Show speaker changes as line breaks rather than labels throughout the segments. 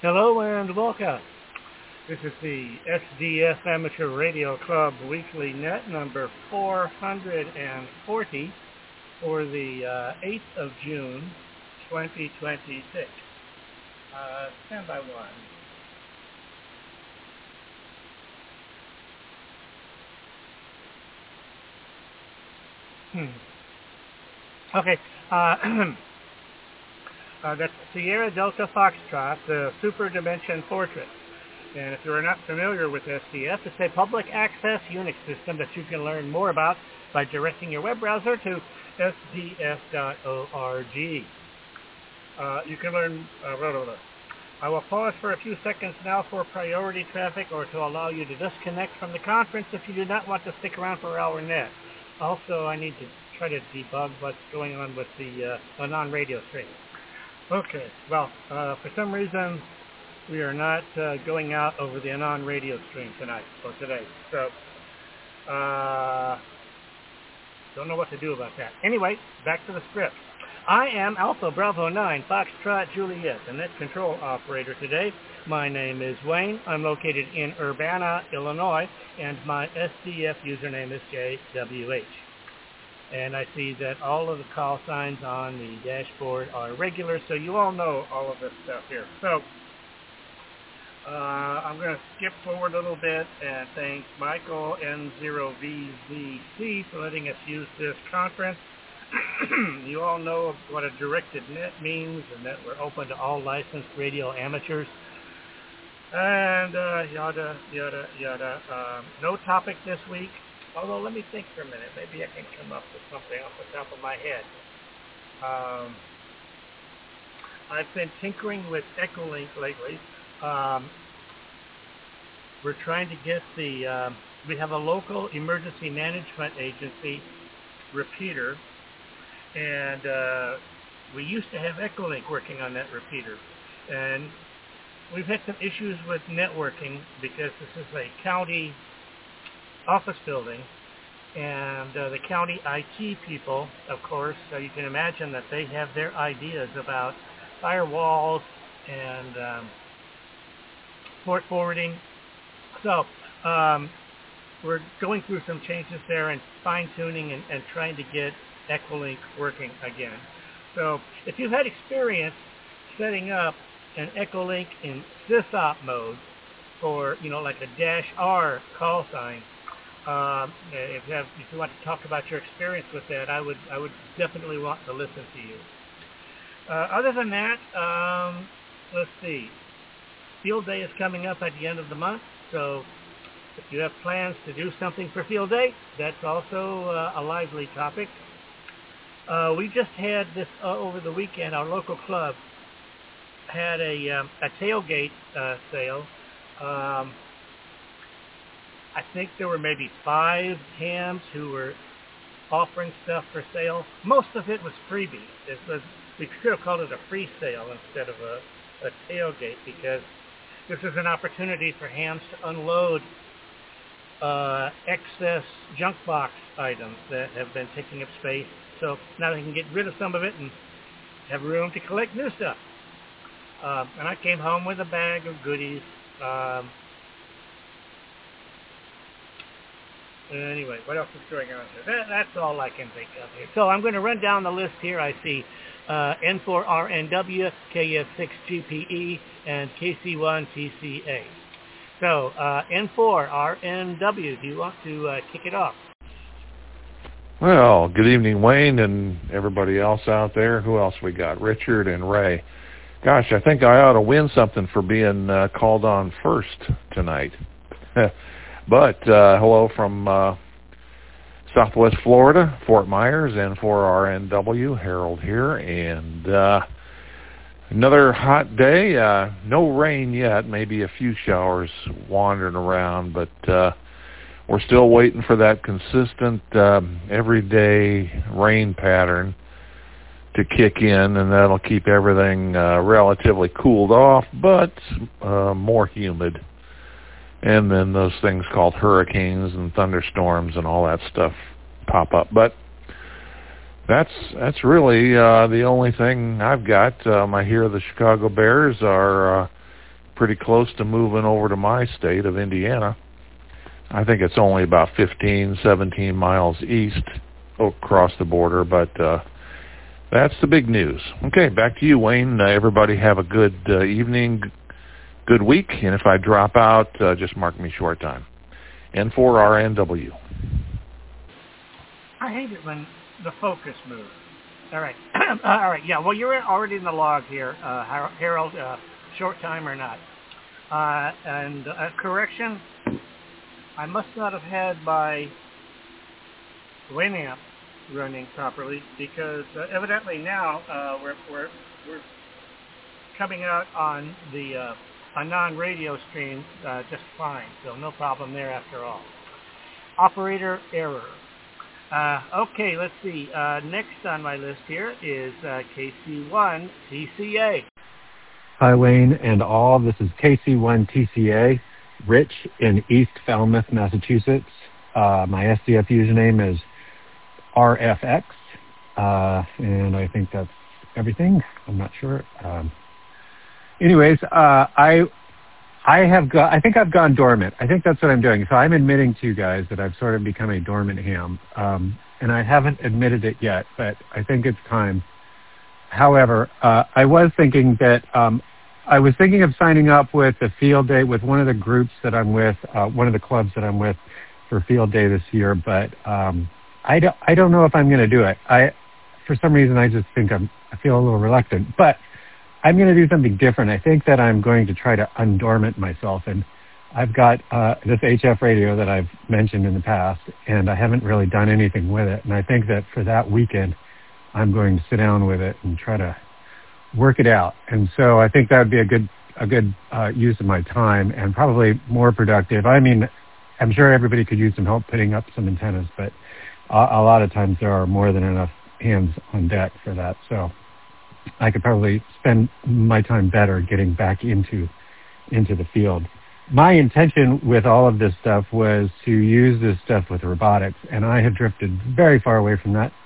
Hello and welcome. This is the SDF Amateur Radio Club Weekly Net number 440 for the 8th of June, 2026. Stand by one. Okay. That's Sierra Delta Foxtrot, the Super Dimension Fortress. And if you're not familiar with SDF, it's a public access Unix system that you can learn more about by directing your web browser to sdf.org. You can learn... I will pause for a few seconds now for priority traffic or to allow you to disconnect from the conference if you do not want to stick around for our net. Also, I need to try to debug what's going on with the non-radio stream. Okay, well, for some reason, we are not going out over the non-radio stream tonight, or today. So, don't know what to do about that. Anyway, back to the script. I am Alpha Bravo 9, Foxtrot Juliet, the net control operator today. My name is Wayne. I'm located in Urbana, Illinois, and my SDF username is JWH. And I see that all of the call signs on the dashboard are regular, so you all know all of this stuff here. So I'm going to skip forward a little bit and thank Michael N0VZC for letting us use this conference. You all know what a directed net means and that we're open to all licensed radio amateurs. And yada, yada, yada. No topic this week. Although, let me think for a minute. Maybe I can come up with something off the top of my head. I've been tinkering with Echolink lately. We're trying to get the... we have a local emergency management agency repeater. And we used to have Echolink working on that repeater. And we've had some issues with networking because this is a county office building, and the county IT people, of course, so you can imagine that they have their ideas about firewalls and port forwarding. So we're going through some changes there and fine-tuning and trying to get Echolink working again. So if you've had experience setting up an Echolink in sysop mode, or like a -R call sign, if you want to talk about your experience with that, I would definitely want to listen to you. Other than that, let's see. Field Day is coming up at the end of the month, so if you have plans to do something for Field Day, that's also a lively topic. We just had this over the weekend. Our local club had a tailgate sale. I think there were maybe 5 hams who were offering stuff for sale. Most of it was freebie. We could have called it a free sale instead of a tailgate, because this is an opportunity for hams to unload excess junk box items that have been taking up space. So now they can get rid of some of it and have room to collect new stuff. And I came home with a bag of goodies. Anyway, what else is going on here? That's all I can think of here. So I'm going to run down the list here. I see N4RNW, KF6GPE, and KC1TCA. So N4RNW, do you want to kick it off?
Well, good evening, Wayne, and everybody else out there. Who else we got? Richard and Ray. Gosh, I think I ought to win something for being called on first tonight. But hello from Southwest Florida, Fort Myers, N4RNW, Harold here, and another hot day. No rain yet, maybe a few showers wandering around, but we're still waiting for that consistent everyday rain pattern to kick in, and that'll keep everything relatively cooled off, but more humid. And then those things called hurricanes and thunderstorms and all that stuff pop up. But that's really the only thing I've got. I hear the Chicago Bears are pretty close to moving over to my state of Indiana. I think it's only about 15, 17 miles east across the border, but that's the big news. Okay, back to you, Wayne. Everybody have a good evening, good week, and if I drop out, just mark me short time. N4RNW.
I hate it when the focus moves. All right. All right, yeah, well, you're already in the log here, Harold, short time or not. And correction, I must not have had my Winamp running properly because evidently now we're coming out on the a non-radio stream just fine, so no problem there after all. Operator error. Okay, let's see. Next on my list here is KC1 TCA.
Hi, Wayne and all. This is KC1 TCA, Rich in East Falmouth, Massachusetts. My SDF username is RFX, and I think that's everything. I'm not sure. Anyways, I think I've gone dormant. I think that's what I'm doing. So I'm admitting to you guys that I've sort of become a dormant ham, and I haven't admitted it yet, but I think it's time. However, I was thinking that I was thinking of signing up with a field day with one of the groups that I'm with, one of the clubs that I'm with for field day this year, but I don't know if I'm going to do it. For some reason, I just think I feel a little reluctant, but I'm going to do something different. I think that I'm going to try to undormant myself, and I've got this HF radio that I've mentioned in the past, and I haven't really done anything with it, and I think that for that weekend, I'm going to sit down with it and try to work it out. And so I think that would be a good use of my time and probably more productive. I mean, I'm sure everybody could use some help putting up some antennas, but a lot of times there are more than enough hands on deck for that. So I could probably spend my time better getting back into the field. My intention with all of this stuff was to use this stuff with robotics, and I have drifted very far away from that.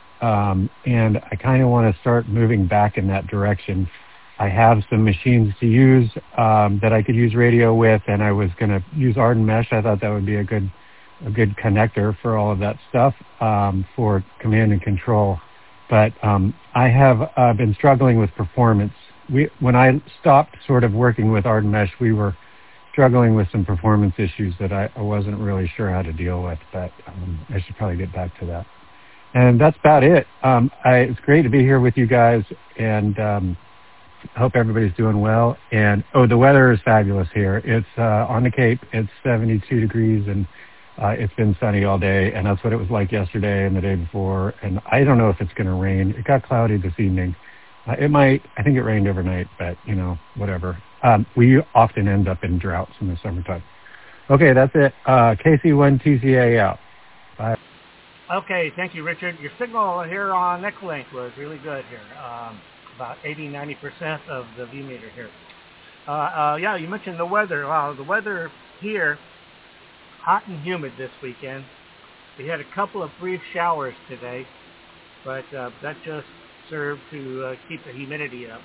And I kind of want to start moving back in that direction. I have some machines to use that I could use radio with, and I was going to use Arden Mesh. I thought that would be a good connector for all of that stuff for command and control. But I have been struggling with performance. When I stopped sort of working with Arden Mesh, we were struggling with some performance issues that I wasn't really sure how to deal with, but I should probably get back to that. And that's about it. It's great to be here with you guys, and I hope everybody's doing well. And, the weather is fabulous here. It's on the Cape. It's 72 degrees, and it's been sunny all day, and that's what it was like yesterday and the day before. And I don't know if it's going to rain. It got cloudy this evening. It might. I think it rained overnight, but, whatever. We often end up in droughts in the summertime. Okay, that's it. KC1 TCA out. Bye.
Okay, thank you, Richard. Your signal here on Echolink was really good here, about 80-90% of the V meter here. Yeah, you mentioned the weather. Wow, the weather here, hot and humid this weekend. We had a couple of brief showers today, but that just served to keep the humidity up.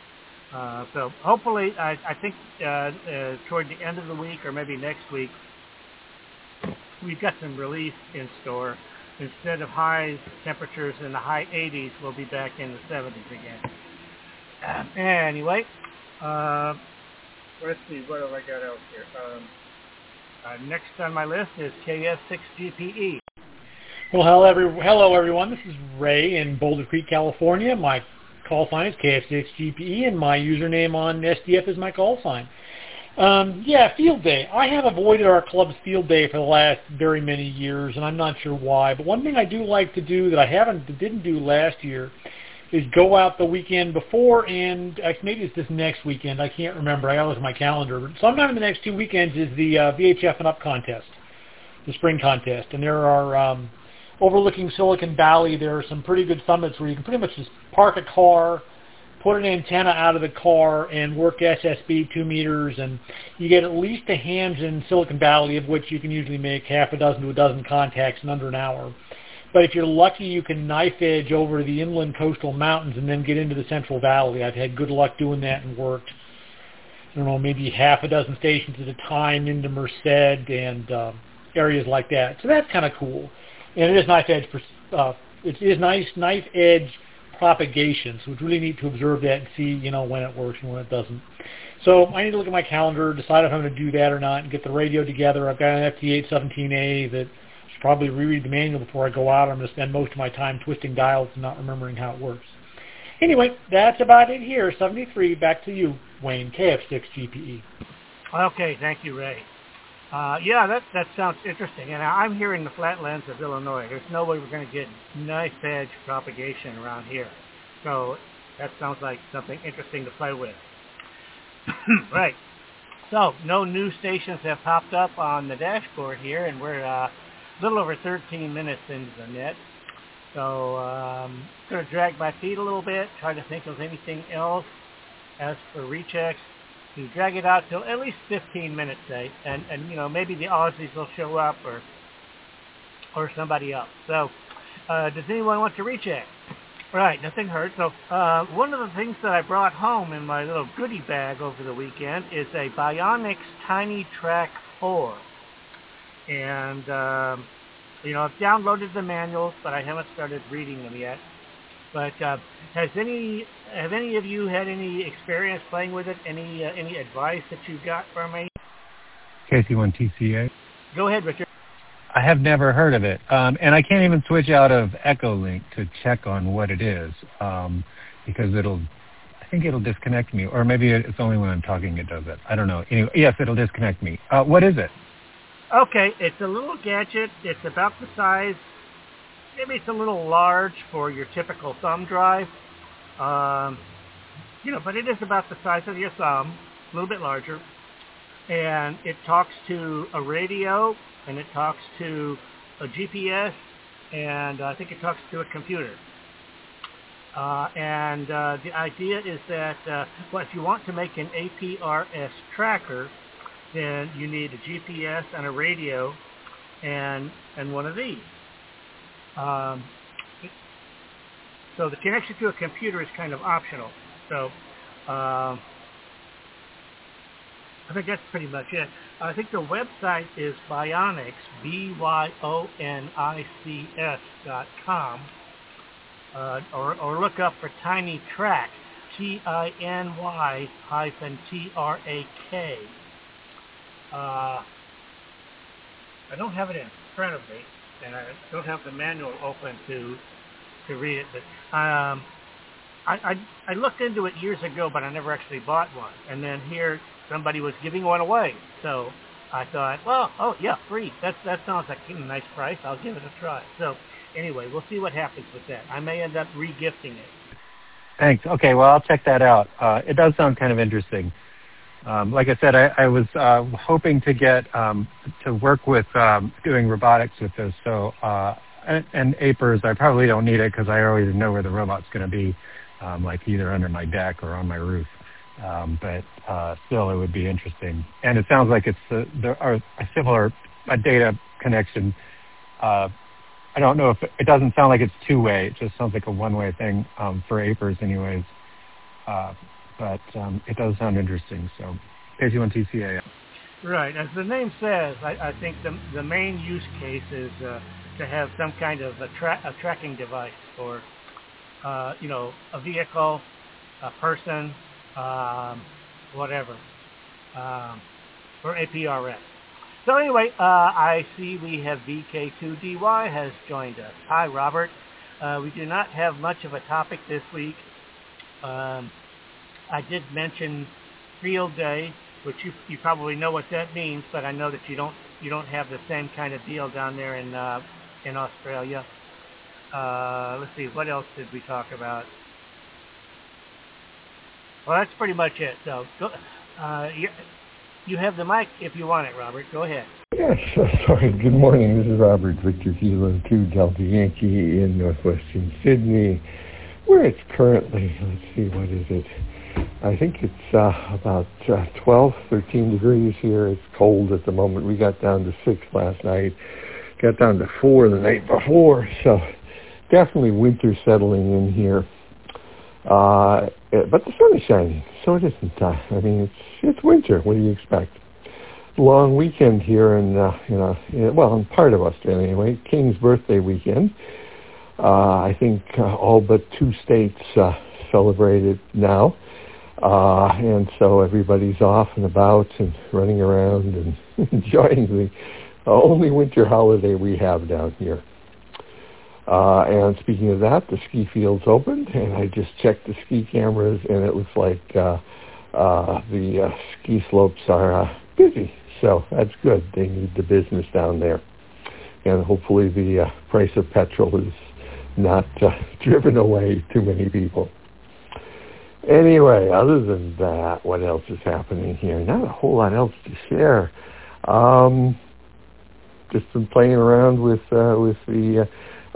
So hopefully, I think toward the end of the week or maybe next week, we've got some relief in store. Instead of high temperatures in the high 80s, we'll be back in the 70s again. Anyway, let's see, what have I got out here? Next on my list is KS6GPE.
Well, hello everyone. This is Ray in Boulder Creek, California. My call sign is KS6GPE, and my username on SDF is my call sign. Field day. I have avoided our club's field day for the last very many years, and I'm not sure why. But one thing I do like to do that I didn't do last year is go out the weekend before, and maybe it's this next weekend. I can't remember. I got to look at my calendar. But sometime in the next 2 weekends is the VHF and Up contest, the spring contest. And there are, overlooking Silicon Valley, there are some pretty good summits where you can pretty much just park a car, put an antenna out of the car, and work SSB 2 meters, and you get at least a hands in Silicon Valley, of which you can usually make half a dozen to a dozen contacts in under an hour. But if you're lucky, you can knife edge over the inland coastal mountains and then get into the Central Valley. I've had good luck doing that and worked. I don't know, maybe half a dozen stations at a time into Merced and areas like that. So that's kind of cool. And it is knife edge. It is nice knife edge propagation. So it's really neat to observe that and see, when it works and when it doesn't. So I need to look at my calendar, decide if I'm going to do that or not, and get the radio together. I've got an FT817A that I should probably reread the manual before I go out. I'm going to spend most of my time twisting dials and not remembering how it works. Anyway, that's about it here. 73, back to you, Wayne, KF6GPE.
Okay, thank you, Ray. Yeah, that sounds interesting. And I'm here in the flatlands of Illinois. There's no way we're going to get knife edge propagation around here. So that sounds like something interesting to play with. Right. So no new stations have popped up on the dashboard here, and we're a little over 13 minutes into the net. So I'm going to drag my feet a little bit, try to think of anything else. As for rechecks, to drag it out till at least 15 minutes, say, and maybe the Aussies will show up or somebody else. So does anyone want to recheck? Right, nothing hurt. So one of the things that I brought home in my little goodie bag over the weekend is a Bionics Tiny Track 4. And, I've downloaded the manuals, but I haven't started reading them yet. But have any of you had any experience playing with it? Any advice that you got from me?
KC1TCA.
Go ahead, Richard.
I have never heard of it, and I can't even switch out of Echolink to check on what it is, because I think it'll disconnect me, or maybe it's only when I'm talking it does it. I don't know. Anyway, yes, it'll disconnect me. What is it?
Okay, it's a little gadget. It's about the size, maybe it's a little large for your typical thumb drive, but it is about the size of your thumb, a little bit larger, and it talks to a radio, and it talks to a GPS, and I think it talks to a computer. And the idea is that, if you want to make an APRS tracker, then you need a GPS and a radio and one of these. So the connection to a computer is kind of optional. So I think that's pretty much it. I think the website is Bionics, BYONICS.com, or look up for Tiny Track, TINY-TRAK. I don't have it in front of me, and I don't have the manual open to read it, but I looked into it years ago, but I never actually bought one. And then here somebody was giving one away, so I thought, free. That sounds like a nice price. I'll give it a try. So anyway, we'll see what happens with that. I may end up re-gifting it.
Thanks. Okay, well, I'll check that out. It does sound kind of interesting. Like I said, I was hoping to get to work with doing robotics with this. So and APRS, I probably don't need it because I always know where the robot's going to be, like either under my deck or on my roof. But still, it would be interesting. And it sounds like there are a similar data connection. I don't know if it doesn't sound like it's two-way. It just sounds like a one-way thing for APRS anyways. But it does sound interesting. So KC1TCA.
Right. As the name says, I think the main use case is to have some kind of a tracking device for, a vehicle, a person, whatever, for APRS. So anyway, I see we have VK2DY has joined us. Hi, Robert. We do not have much of a topic this week. I did mention Field Day, which you probably know what that means, but I know that you don't have the same kind of deal down there in Australia. Let's see, what else did we talk about? Well, that's pretty much it. So go, you have the mic if you want it, Robert. Go ahead.
Yes, sorry. Good morning. This is Robert Victor Kilo 2 Delta Yankee in northwestern Sydney, where it's currently, let's see, what is it? I think it's about 12, 13 degrees here. It's cold at the moment. We got down to 6 last night. Got down to 4 the night before. So definitely winter settling in here. But the sun is shining, so it isn't. I mean, it's winter. What do you expect? Long weekend here in, in part of Australia anyway, King's birthday weekend. I think all but 2 states celebrate it now. And so everybody's off and about and running around and enjoying the only winter holiday we have down here. And speaking of that, the ski field's opened, and I just checked the ski cameras, and it looks like the ski slopes are busy. So that's good. They need the business down there. And hopefully the price of petrol is not driven away too many people. Anyway, other than that, what else is happening here? Not a whole lot else to share. Just been playing around with the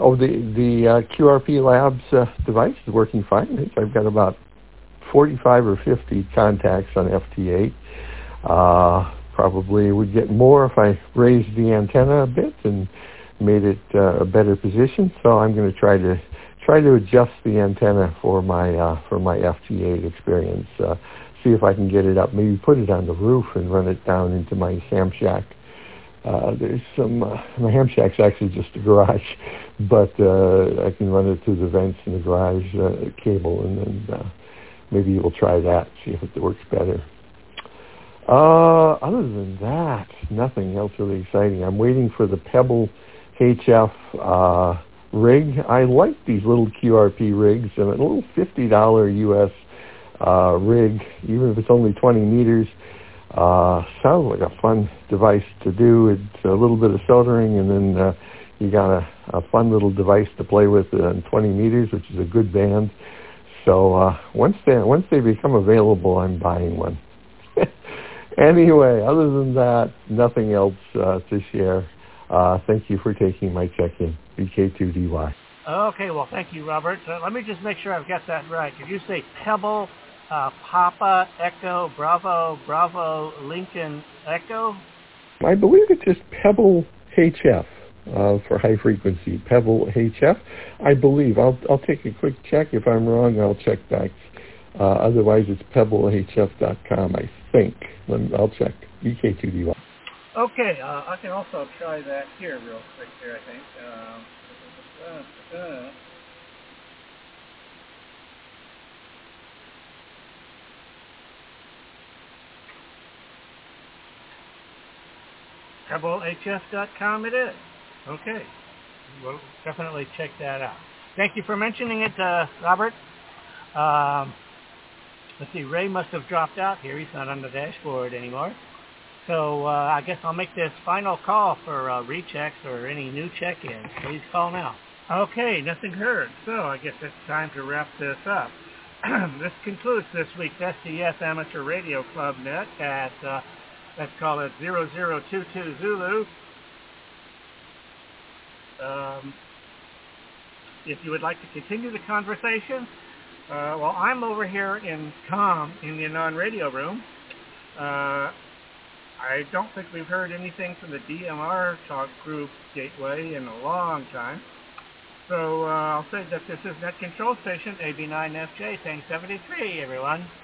QRP Labs device is working fine. I think I've got about 45 or 50 contacts on FT8. Probably would get more if I raised the antenna a bit and made it a better position. So I'm going to try to adjust the antenna for my FT8 experience. See if I can get it up. Maybe put it on the roof and run it down into my ham shack. There's some. My ham shack's actually just a garage, but I can run it through the vents in the garage cable, and then maybe we'll try that. See if it works better. Other than that, nothing else really exciting. I'm waiting for the Pebble HF rig. I like these little QRP rigs, and a little $50 US rig, even if it's only 20 meters, sounds like a fun device to do. It's a little bit of soldering, and then you got a fun little device to play with in 20 meters, which is a good band. So once they become available, I'm buying one. Anyway, other than that, nothing else to share. Thank you for taking my check-in. BK2DY.
Okay, well, thank you, Robert. Let me just make sure I've got that right. Did you say Pebble, Papa, Echo, Bravo, Lincoln, Echo?
I believe it's just Pebble HF for high frequency. Pebble HF, I believe. I'll take a quick check. If I'm wrong, I'll check back. Otherwise, it's pebblehf.com, I think. I'll check. BK2DY.
Okay, I can also try that here real quick here, I think. PebbleHF.com it is. Okay. We'll definitely check that out. Thank you for mentioning it, Robert. Let's see, Ray must have dropped out here. He's not on the dashboard anymore. So I guess I'll make this final call for rechecks or any new check-ins. Please call now. Okay, nothing heard. So I guess it's time to wrap this up. This concludes this week's SDF Amateur Radio Club Net at, let's call it 0022 Zulu. If you would like to continue the conversation, well, I'm over here in COM in the non-radio room. I don't think we've heard anything from the DMR Talk Group Gateway in a long time. So I'll say that this is Net Control Station AB9FJ 1073, everyone.